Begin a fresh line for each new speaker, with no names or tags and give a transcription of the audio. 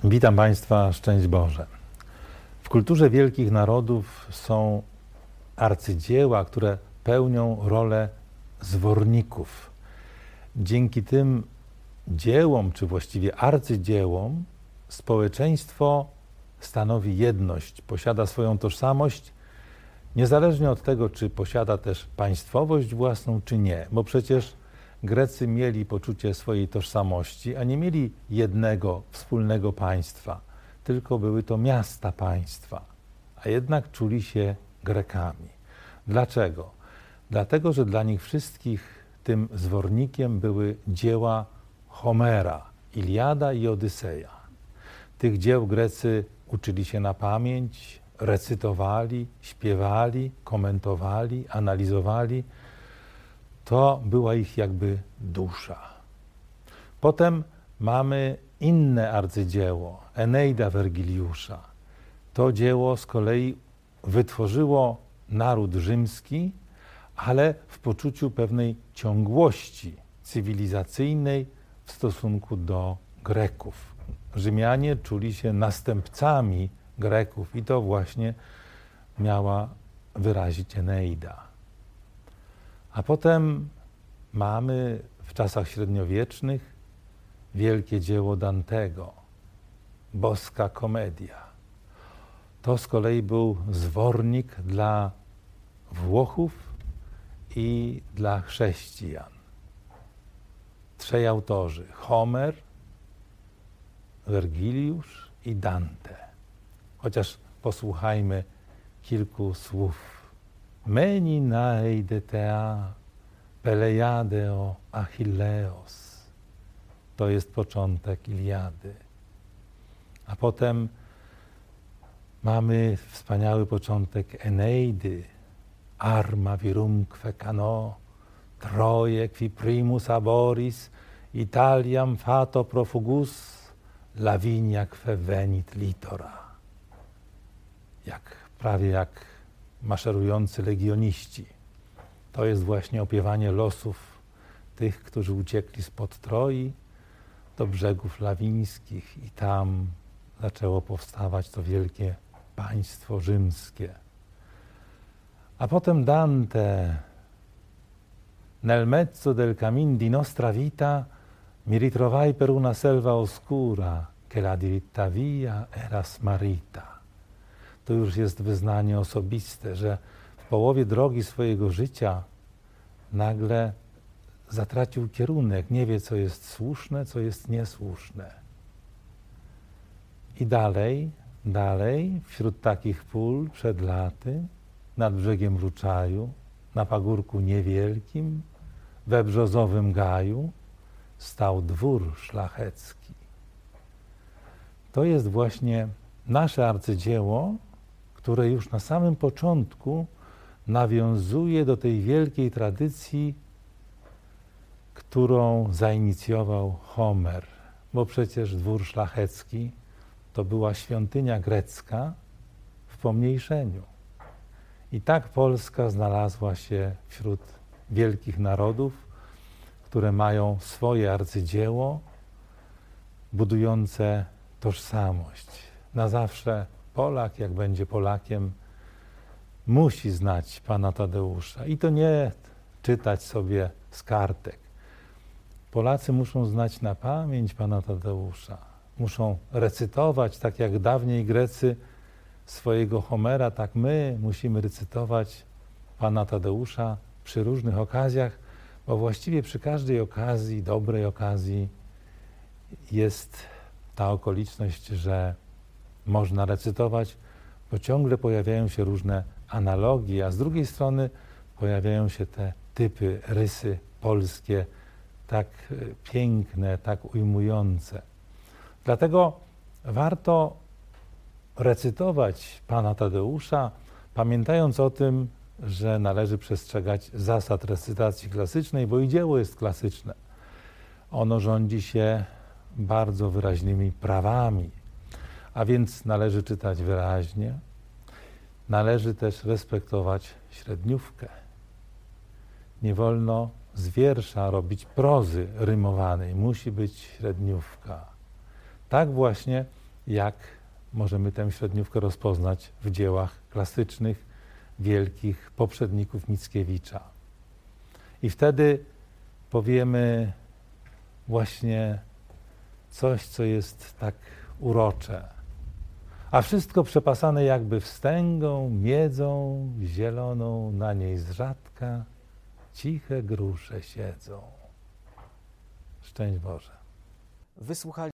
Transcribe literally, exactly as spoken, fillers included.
Witam Państwa, szczęść Boże. W kulturze wielkich narodów są arcydzieła, które pełnią rolę zworników. Dzięki tym dziełom, czy właściwie arcydziełom, społeczeństwo stanowi jedność, posiada swoją tożsamość, niezależnie od tego, czy posiada też państwowość własną, czy nie, bo przecież Grecy mieli poczucie swojej tożsamości, a nie mieli jednego wspólnego państwa, tylko były to miasta państwa, a jednak czuli się Grekami. Dlaczego? Dlatego, że dla nich wszystkich tym zwornikiem były dzieła Homera, Iliada i Odyseja. Tych dzieł Grecy uczyli się na pamięć, recytowali, śpiewali, komentowali, analizowali. To była ich jakby dusza. Potem mamy inne arcydzieło, Eneida Wergiliusza. To dzieło z kolei wytworzyło naród rzymski, ale w poczuciu pewnej ciągłości cywilizacyjnej w stosunku do Greków. Rzymianie czuli się następcami Greków i to właśnie miała wyrazić Eneida. A potem mamy w czasach średniowiecznych wielkie dzieło Dantego, Boska Komedia. To z kolei był zwornik dla Włochów i dla chrześcijan. Trzej autorzy, Homer, Wergiliusz i Dante. Chociaż posłuchajmy kilku słów. Meni naeidetea Peleiadeo Achilleos. To jest początek Iliady. A potem mamy wspaniały początek Eneidy. Arma virumque cano, Troje qui primus aboris, Italiam fato profugus, Lavinia que venit litora. Jak, prawie jak maszerujący legioniści. To jest właśnie opiewanie losów tych, którzy uciekli spod Troi do brzegów lawińskich i tam zaczęło powstawać to wielkie państwo rzymskie. A potem Dante, nel mezzo del camin di nostra vita mi ritrovai per una selva oscura che la diritta via era smarrita. To już jest wyznanie osobiste, że w połowie drogi swojego życia nagle zatracił kierunek, nie wie, co jest słuszne, co jest niesłuszne. I dalej, dalej, wśród takich pól, przed laty, nad brzegiem Ruczaju, na pagórku niewielkim, we brzozowym gaju, stał dwór szlachecki. To jest właśnie nasze arcydzieło, które już na samym początku nawiązuje do tej wielkiej tradycji, którą zainicjował Homer, bo przecież dwór szlachecki to była świątynia grecka w pomniejszeniu. I tak Polska znalazła się wśród wielkich narodów, które mają swoje arcydzieło budujące tożsamość. Na zawsze Polak, jak będzie Polakiem, musi znać pana Tadeusza. I to nie czytać sobie z kartek. Polacy muszą znać na pamięć pana Tadeusza. Muszą recytować, tak jak dawniej Grecy swojego Homera, tak my musimy recytować pana Tadeusza przy różnych okazjach, bo właściwie przy każdej okazji, dobrej okazji jest ta okoliczność, że można recytować, bo ciągle pojawiają się różne analogie, a z drugiej strony pojawiają się te typy, rysy polskie, tak piękne, tak ujmujące. Dlatego warto recytować pana Tadeusza, pamiętając o tym, że należy przestrzegać zasad recytacji klasycznej, bo i dzieło jest klasyczne. Ono rządzi się bardzo wyraźnymi prawami, a więc należy czytać wyraźnie, należy też respektować średniówkę. Nie wolno z wiersza robić prozy rymowanej, musi być średniówka. Tak właśnie jak możemy tę średniówkę rozpoznać w dziełach klasycznych, wielkich poprzedników Mickiewicza. I wtedy powiemy właśnie coś, co jest tak urocze, a wszystko przepasane jakby wstęgą, miedzą zieloną, na niej z rzadka ciche grusze siedzą. Szczęść Boże.
Wysłuchali